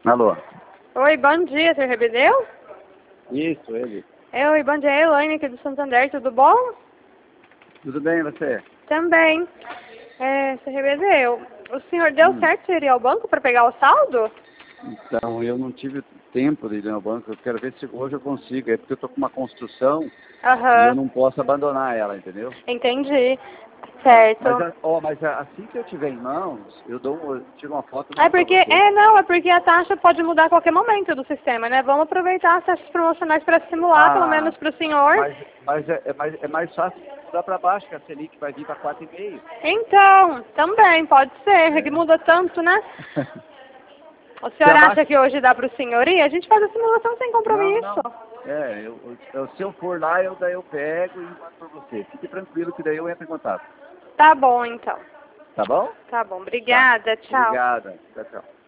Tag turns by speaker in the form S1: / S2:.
S1: Alô?
S2: Oi, bom dia, Sr. Rebedeu?
S1: Isso, ele.
S2: Oi, bom dia, Elaine aqui do Santander, tudo bom?
S1: Tudo bem, você?
S2: Também. Sr. Rebedeu, o senhor deu certo de ir ao banco para pegar o saldo?
S1: Então, eu não tive tempo de ir ao banco. Eu quero ver se hoje eu consigo. É porque eu tô com uma construção e eu
S2: Aham,
S1: não posso abandonar ela, entendeu?
S2: entendi.
S1: Tá.
S2: Certo.
S1: Mas assim que eu tiver em mãos, eu tiro uma foto e
S2: É
S1: mando pra
S2: porque,
S1: você.
S2: não, é porque a taxa pode mudar a qualquer momento do sistema, né? Vamos aproveitar as taxas promocionais para simular, pelo
S1: Ah,
S2: menos para o senhor.
S1: é mais fácil mudar para baixo, que a Selic vai vir para 4,5.
S2: Então, também, pode ser, é que
S1: É.
S2: muda tanto, né? O
S1: Se
S2: senhor acha
S1: abaixa.
S2: que hoje dá para o senhor ir? A gente faz a simulação sem
S1: Não,
S2: compromisso.
S1: não. Se eu for lá, daí eu pego e mando para você. Fique tranquilo que daí eu entro em contato.
S2: Tá bom, então.
S1: Tá bom?
S2: Tá bom,
S1: Tá.
S2: obrigada, tchau.
S1: Obrigada. Tchau, tchau.